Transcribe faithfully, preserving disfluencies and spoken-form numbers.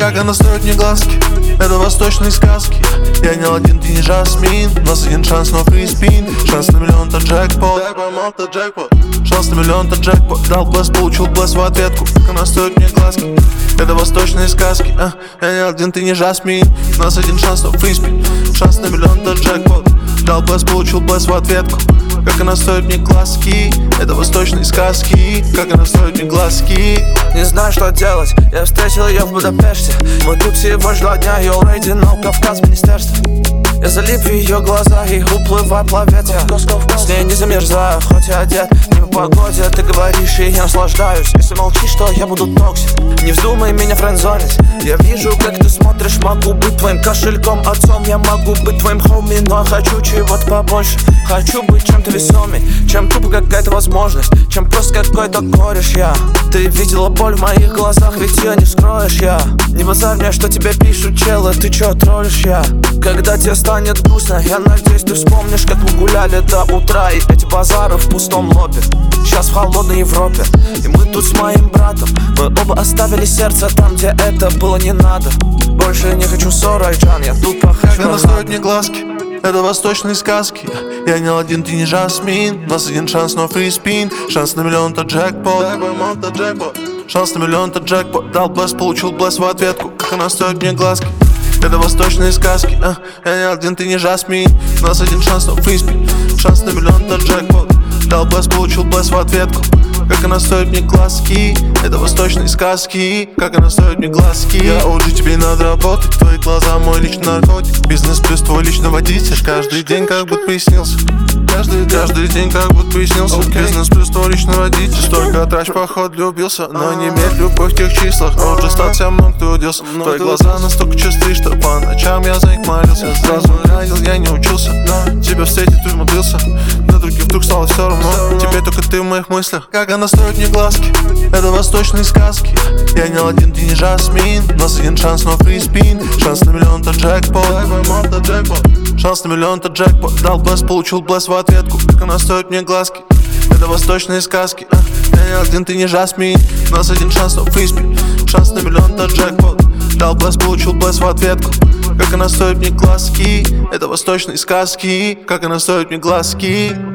Как она стоит мне глазки, это восточные сказки. Я не один, ты не Жасмин. У нас один шанс, но фриспин. Шанс на миллион, то джекпот. Шанс на миллион, то джекпот. Дал блэс, получил блэс в ответку. Как она стоит мне глазки, это восточные сказки. а, Я не один, ты не Жасмин. У нас один шанс, но фриспин. Шанс на миллион, то джекпот. Дал блэс, получил блэс в ответку. Как она стоит мне глазки, это восточные сказки. Как она стоит мне глазки. Не знаю, что делать, я встретил ее в Будапеште. Мы тут всего лишь два дня, you already know, Кавказ, министерство. Я залип в ее глаза и уплываю плавец. Я с ней не замерзаю, хоть и одет не по погоде. Ты говоришь, и я наслаждаюсь. Если молчишь, то я буду токсик. Не вздумай меня френдзонить. Я вижу, как ты смотришь. Могу быть твоим кошельком, отцом. Я могу быть твоим хоми, но я хочу чего-то побольше. Хочу быть чем-то весомей, чем тупо какая-то возможность, чем просто какой-то кореш я. Ты видела боль в моих глазах, ведь ее не скроешь я. Не базарь мне, что тебе пишут челы, ты чё троллишь я. Когда тебе станет грустно, я надеюсь, ты вспомнишь, как мы гуляли до утра. И эти базары в пустом лобби, сейчас в холодной Европе. И мы тут с моим братом, мы оба оставили сердце там, где это было не надо. Больше не хочу ссор, Айджан, я тут похожу. Как она стоит мне глазки, это восточные сказки. Я не один, ты не Жасмин. У нас один шанс, но фриспин. Шанс на миллион, то джекпот. Шанс на миллион, то джекпот. Дал блэс, получил блэс в ответку. Как она стоит мне глазки, это восточные сказки. а, Я не один, ты не Жасмин. У нас один шанс, но фриспин. Шанс на миллион, то джекпот. Дал блэс, получил блэс в ответку. Как она стоит мне глазки, это восточные сказки. Как она стоит мне глазки. Я о джи, тебе надо работать. Твои глаза мой личный наркотик. Бизнес плюс твой личный водитель. Каждый день как будто приснился. Каждый, каждый день как будто приснился. okay. Бизнес плюс твой личный водитель. Столько трачь, поход влюбился. Но не имеет любовь в тех числах. о джи статся много трудился. Твои глаза настолько чистые, что по ночам я за них молился. Сразу радил, я не учился. Тебя встретить ты умудрился. На других вдруг стало все равно. Теперь только ты в моих мыслях. Как она стоит мне глазки, это восточные сказки. Я не один, ты не Жасмин. У нас один шанс, но фриспин. Шанс на миллион, то джекпот. Шанс на миллион, то джекпот. Дал блэс, получил блэс в ответку. Как она стоит мне глазки, это восточные сказки. а, Я не один, ты не Жасмин. У нас один шанс, но фриспин. Шанс на миллион, то джекпот. Дал блэс, получил блэс в ответку. Как она стоит мне глазки, это восточные сказки. Как она стоит мне глазки.